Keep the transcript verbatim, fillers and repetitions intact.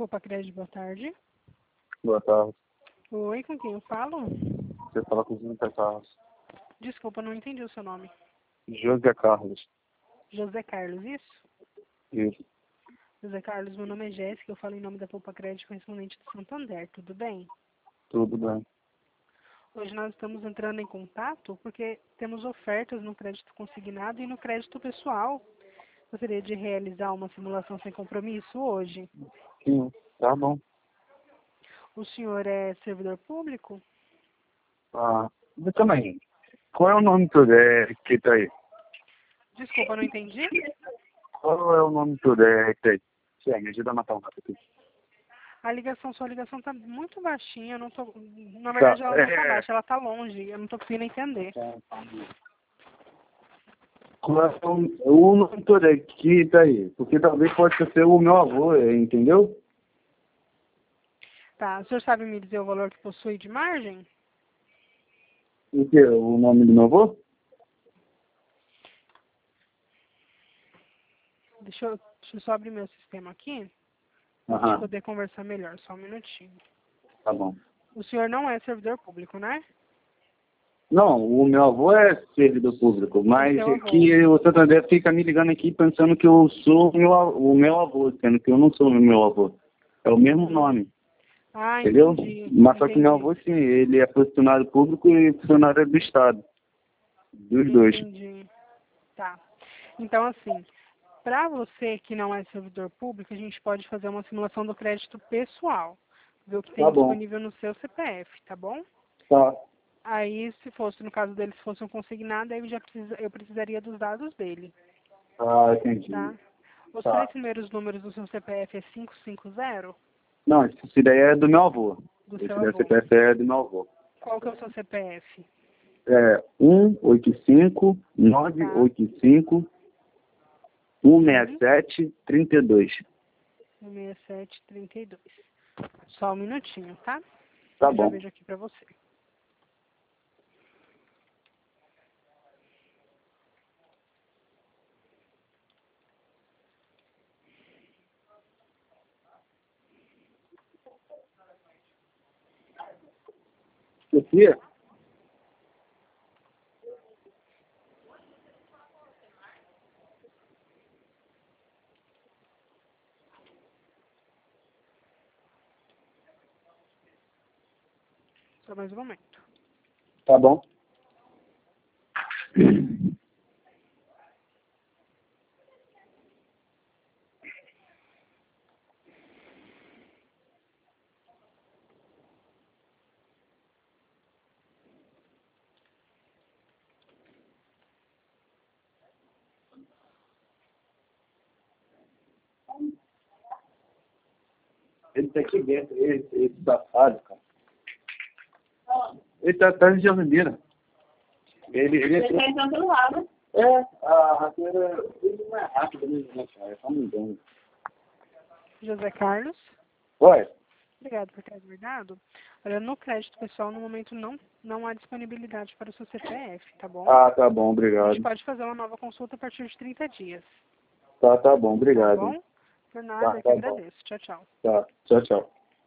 Poupa Crédito, boa tarde. Boa tarde. Oi, com quem eu falo? Você fala com o José Carlos. Desculpa, não entendi o seu nome. José Carlos. José Carlos, isso? Isso. José Carlos, meu nome é Jéssica, eu falo em nome da Poupa Crédito correspondente do Santander, tudo bem? Tudo bem. Hoje nós estamos entrando em contato porque temos ofertas no crédito consignado e no crédito pessoal. Gostaria de realizar uma simulação sem compromisso hoje. Sim, tá bom. O senhor é servidor público? Ah, mas também, qual é o nome todo é, que tá aí? Desculpa, não entendi. Qual é o nome todo é, que tá aí? Sim, me ajuda a matar um rato aqui. A ligação, sua ligação tá muito baixinha, eu não tô... Na Tá, verdade, ela não tá é... baixa, ela tá longe, eu não tô conseguindo entender. Qual é o, o nome todo é, que tá aí? Porque talvez possa ser o meu avô, entendeu? Tá, o senhor sabe me dizer o valor que possui de margem? O que? O nome do meu avô? Deixa eu, deixa eu só abrir meu sistema aqui, pra gente Aham, poder conversar melhor, só um minutinho. tá bom. O senhor não é servidor público, né? Não, o meu avô é servidor público, mas seu é avô. que o Santander fica me ligando aqui pensando que eu sou o meu, av- o meu avô, sendo que eu não sou o meu avô. É o mesmo nome, Ah, entendeu? entendi, Mas só que meu entendi, avô, sim, ele é funcionário público e funcionário do Estado. Dos dois. entendi. Tá. Então, assim, para você que não é servidor público, a gente pode fazer uma simulação do crédito pessoal, ver o que Tá tem bom. disponível no seu C P F, tá bom? Tá. Aí, se fosse, no caso dele, se fosse um consignado, aí eu, já precisa, eu precisaria dos dados dele, Ah, entendi. tá? Os Tá. três primeiros números do seu C P F é quinhentos e cinquenta? Não, esse daí é do meu avô. Do Esse seu daí, avô. C P F é do meu avô. Qual que é o seu C P F? É um oito cinco, nove Tá? oito cinco, um seis Sim. sete, trinta e dois. um seis sete trinta e dois. Só um minutinho, tá? Tá Eu já bom. vejo aqui pra você. Sofia? Só mais um momento. Tá bom. Ele tá aqui dentro, esse, esse safado, cara. Ele tá atrás de jardineira. Ele, ele Ele tá entrando pelo lado. é, a rateira, ele não é rápido, né, cara? É só um engano. José Carlos. Oi? Obrigado por ter aguardado. Olha, no crédito pessoal, no momento, não, não há disponibilidade para o seu C P F, tá bom? Ah, tá bom, A obrigado. gente pode fazer uma nova consulta a partir de trinta dias, Tá, tá bom, tá obrigado. bom? Por Tá, nada, eu que tá bom. agradeço. Tchau, tchau. Tá, tchau, tchau.